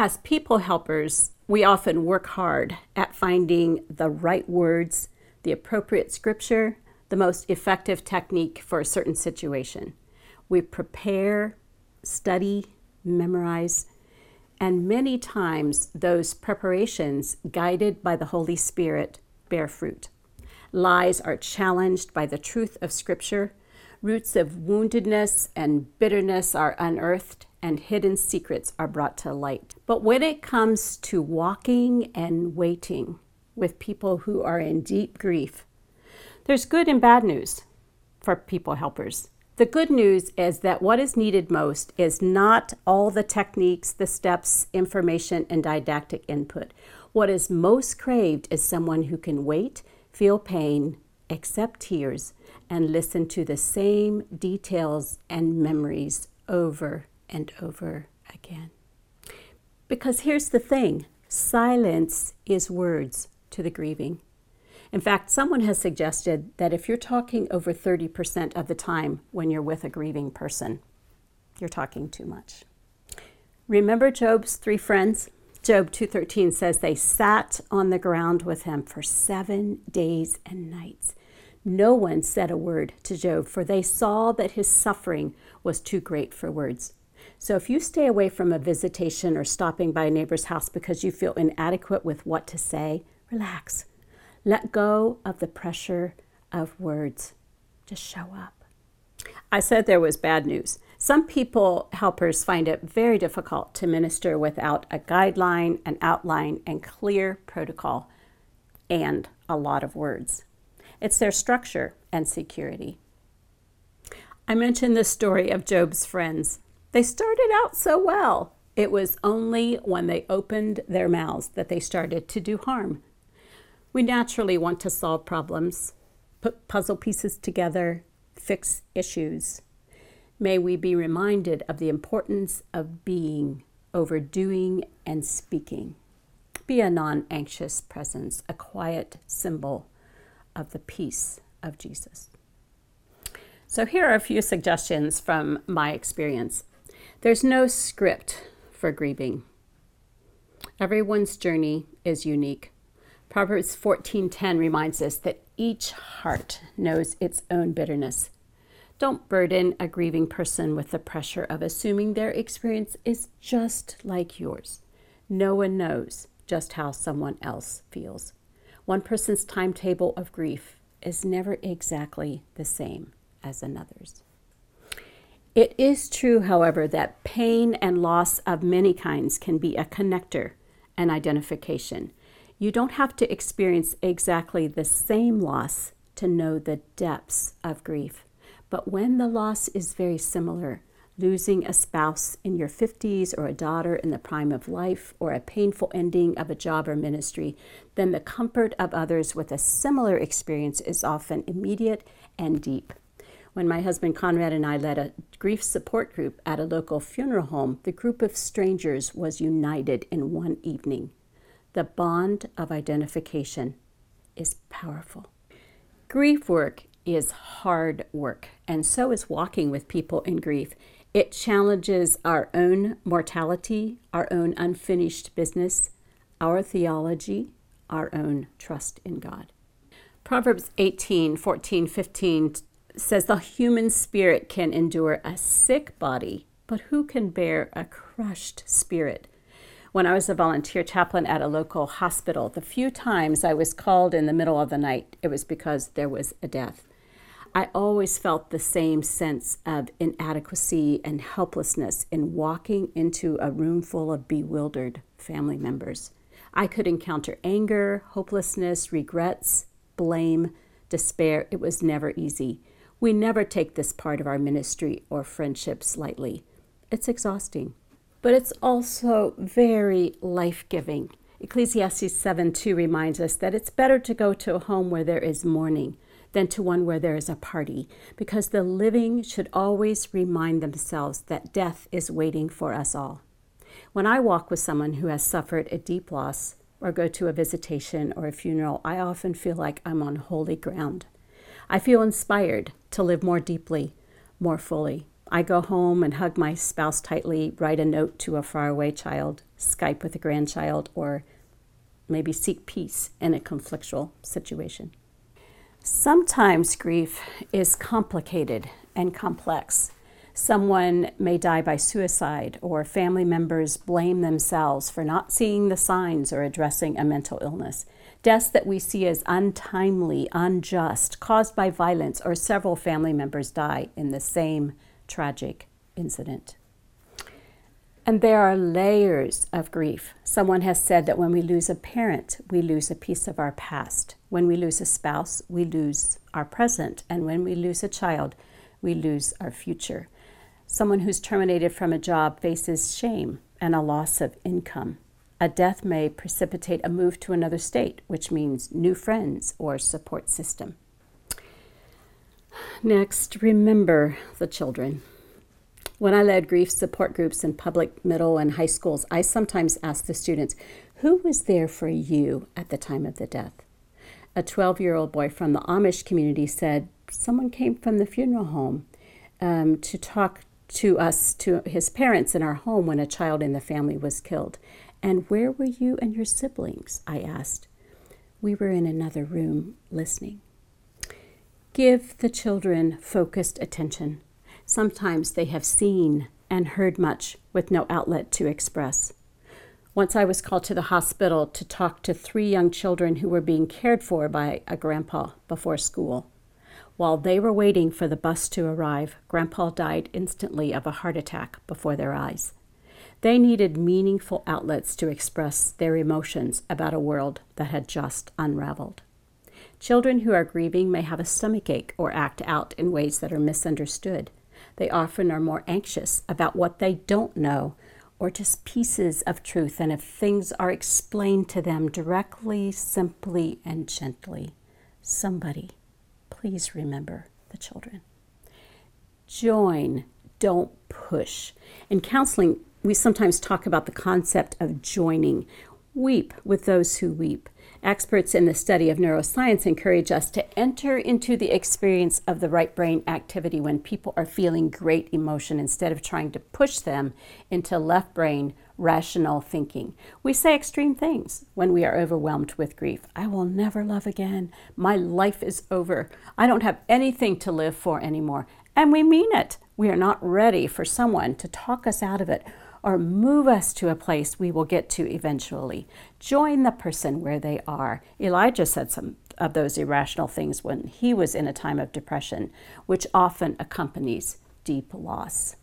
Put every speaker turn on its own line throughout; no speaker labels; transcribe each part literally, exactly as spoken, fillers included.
As people helpers, we often work hard at finding the right words, the appropriate scripture, the most effective technique for a certain situation. We prepare, study, memorize, and many times those preparations, guided by the Holy Spirit, bear fruit. Lies are challenged by the truth of Scripture. Roots of woundedness and bitterness are unearthed, and hidden secrets are brought to light. But when it comes to walking and waiting with people who are in deep grief, there's good and bad news for people helpers. The good news is that what is needed most is not all the techniques, the steps, information, and didactic input. What is most craved is someone who can wait, feel pain, accept tears, and listen to the same details and memories over and over again. Because here's the thing, silence is words to the grieving. In fact, someone has suggested that if you're talking over thirty percent of the time when you're with a grieving person, you're talking too much. Remember Job's three friends? Job two thirteen says they sat on the ground with him for seven days and nights. No one said a word to Job, for they saw that his suffering was too great for words. So if you stay away from a visitation or stopping by a neighbor's house because you feel inadequate with what to say, relax. Let go of the pressure of words. Just show up. I said there was bad news. Some people helpers find it very difficult to minister without a guideline, an outline, and clear protocol, and a lot of words. It's their structure and security. I mentioned the story of Job's friends. They started out so well. It was only when they opened their mouths that they started to do harm. We naturally want to solve problems, put puzzle pieces together, fix issues. May we be reminded of the importance of being, overdoing, and speaking. Be a non-anxious presence, a quiet symbol of the peace of Jesus. So here are a few suggestions from my experience. There's no script for grieving. Everyone's journey is unique. Proverbs fourteen ten reminds us that each heart knows its own bitterness. Don't burden a grieving person with the pressure of assuming their experience is just like yours. No one knows just how someone else feels. One person's timetable of grief is never exactly the same as another's. It is true, however, that pain and loss of many kinds can be a connector and identification. You don't have to experience exactly the same loss to know the depths of grief. But when the loss is very similar, losing a spouse in your fifties or a daughter in the prime of life or a painful ending of a job or ministry, then the comfort of others with a similar experience is often immediate and deep. When my husband Conrad and I led a grief support group at a local funeral home, the group of strangers was united in one evening. The bond of identification is powerful. Grief work is hard work, and so is walking with people in grief. It challenges our own mortality, our own unfinished business, our theology, our own trust in God. Proverbs eighteen, fourteen, fifteen says the human spirit can endure a sick body, but who can bear a crushed spirit? When I was a volunteer chaplain at a local hospital, the few times I was called in the middle of the night, it was because there was a death. I always felt the same sense of inadequacy and helplessness in walking into a room full of bewildered family members. I could encounter anger, hopelessness, regrets, blame, despair. It was never easy. We never take this part of our ministry or friendships lightly. It's exhausting, but it's also very life-giving. Ecclesiastes seven two reminds us that it's better to go to a home where there is mourning than to one where there is a party, because the living should always remind themselves that death is waiting for us all. When I walk with someone who has suffered a deep loss or go to a visitation or a funeral, I often feel like I'm on holy ground. I feel inspired to live more deeply, more fully. I go home and hug my spouse tightly, write a note to a faraway child, Skype with a grandchild, or maybe seek peace in a conflictual situation. Sometimes grief is complicated and complex. Someone may die by suicide, or family members blame themselves for not seeing the signs or addressing a mental illness. Deaths that we see as untimely, unjust, caused by violence, or several family members die in the same tragic incident. And there are layers of grief. Someone has said that when we lose a parent, we lose a piece of our past. When we lose a spouse, we lose our present. And when we lose a child, we lose our future. Someone who's terminated from a job faces shame and a loss of income. A death may precipitate a move to another state, which means new friends or support system. Next, remember the children. When I led grief support groups in public, middle, and high schools, I sometimes asked the students, who was there for you at the time of the death? A twelve-year-old boy from the Amish community said, someone came from the funeral home um, to talk to us, to his parents in our home when a child in the family was killed. And where were you and your siblings? I asked. We were in another room listening. Give the children focused attention. Sometimes they have seen and heard much with no outlet to express. Once I was called to the hospital to talk to three young children who were being cared for by a grandpa before school. While they were waiting for the bus to arrive, Grandpa died instantly of a heart attack before their eyes. They needed meaningful outlets to express their emotions about a world that had just unraveled. Children who are grieving may have a stomachache or act out in ways that are misunderstood. They often are more anxious about what they don't know or just pieces of truth than if things are explained to them directly, simply, and gently. Somebody, please remember the children. Join, don't push. In counseling, we sometimes talk about the concept of joining. Weep with those who weep. Experts in the study of neuroscience encourage us to enter into the experience of the right brain activity when people are feeling great emotion instead of trying to push them into left brain rational thinking. We say extreme things when we are overwhelmed with grief. I will never love again. My life is over. I don't have anything to live for anymore. And we mean it. We are not ready for someone to talk us out of it or move us to a place we will get to eventually. Join the person where they are. Elijah said some of those irrational things when he was in a time of depression, which often accompanies deep loss.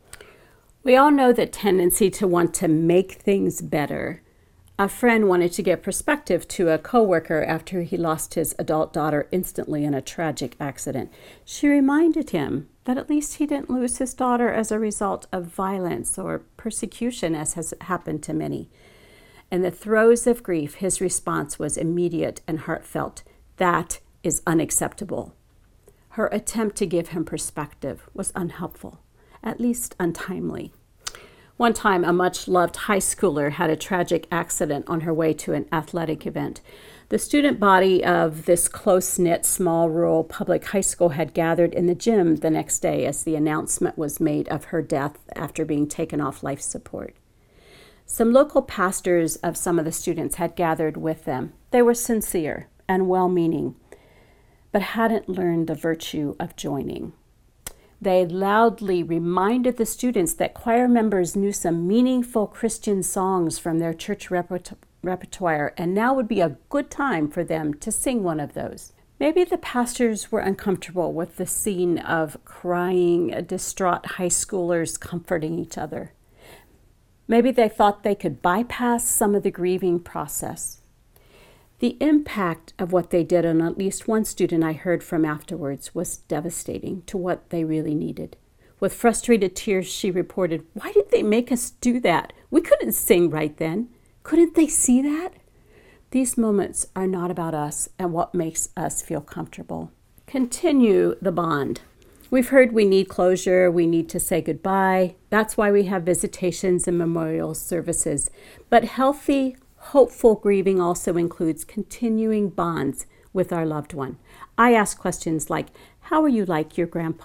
We all know the tendency to want to make things better. A friend wanted to give perspective to a coworker after he lost his adult daughter instantly in a tragic accident. She reminded him that at least he didn't lose his daughter as a result of violence or persecution, as has happened to many. In the throes of grief, his response was immediate and heartfelt. That is unacceptable. Her attempt to give him perspective was unhelpful, at least untimely. One time, a much-loved high schooler had a tragic accident on her way to an athletic event. The student body of this close-knit, small, rural public high school had gathered in the gym the next day as the announcement was made of her death after being taken off life support. Some local pastors of some of the students had gathered with them. They were sincere and well-meaning, but hadn't learned the virtue of joining. They loudly reminded the students that choir members knew some meaningful Christian songs from their church repertoire. repertoire, and now would be a good time for them to sing one of those. Maybe the pastors were uncomfortable with the scene of crying, distraught high schoolers comforting each other. Maybe they thought they could bypass some of the grieving process. The impact of what they did on at least one student I heard from afterwards was devastating to what they really needed. With frustrated tears, she reported, "Why did they make us do that? We couldn't sing right then. Couldn't they see that?" These moments are not about us and what makes us feel comfortable. Continue the bond. We've heard we need closure, we need to say goodbye. That's why we have visitations and memorial services. But healthy, hopeful grieving also includes continuing bonds with our loved one. I ask questions like, how are you like your grandpa?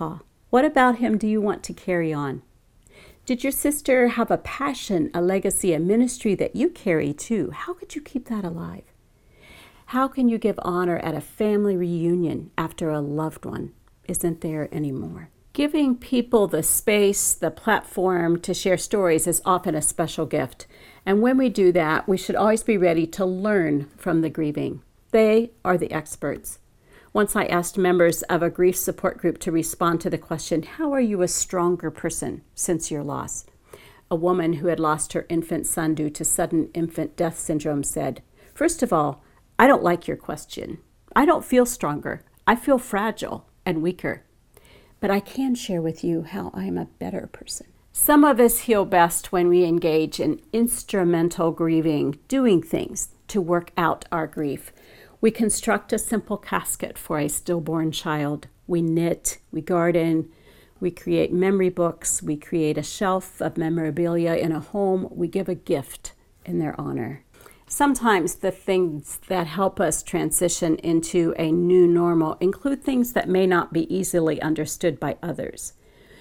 What about him do you want to carry on? Did your sister have a passion, a legacy, a ministry that you carry too? How could you keep that alive? How can you give honor at a family reunion after a loved one isn't there anymore? Giving people the space, the platform to share stories is often a special gift. And when we do that, we should always be ready to learn from the grieving. They are the experts. Once I asked members of a grief support group to respond to the question, how are you a stronger person since your loss? A woman who had lost her infant son due to sudden infant death syndrome said, first of all, I don't like your question. I don't feel stronger. I feel fragile and weaker. But I can share with you how I am a better person. Some of us heal best when we engage in instrumental grieving, doing things to work out our grief. We construct a simple casket for a stillborn child. We knit, we garden, we create memory books, we create a shelf of memorabilia in a home. We give a gift in their honor. Sometimes the things that help us transition into a new normal include things that may not be easily understood by others.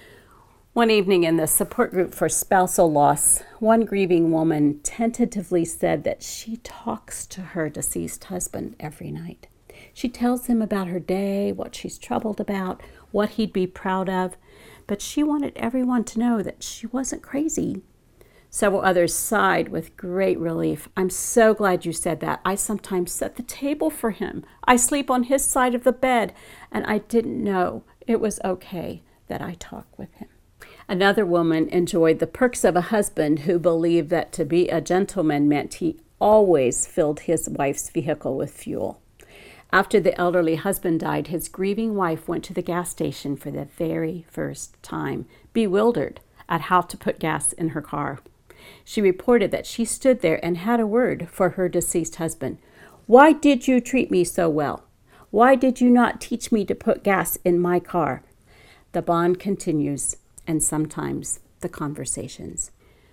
One evening in the support group for spousal loss, one grieving woman tentatively said that she talks to her deceased husband every night. She tells him about her day, what she's troubled about, what he'd be proud of, but she wanted everyone to know that she wasn't crazy. Several others sighed with great relief. I'm so glad you said that. I sometimes set the table for him. I sleep on his side of the bed, and I didn't know it was okay that I talk with him. Another woman enjoyed the perks of a husband who believed that to be a gentleman meant he always filled his wife's vehicle with fuel. After the elderly husband died, his grieving wife went to the gas station for the very first time, bewildered at how to put gas in her car. She reported that she stood there and had a word for her deceased husband. Why did you treat me so well? Why did you not teach me to put gas in my car? The bond continues, and sometimes the conversations.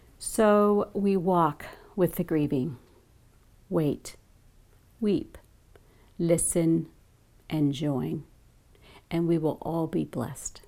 So we walk with the grieving. Wait, weep, listen, and join, and we will all be blessed.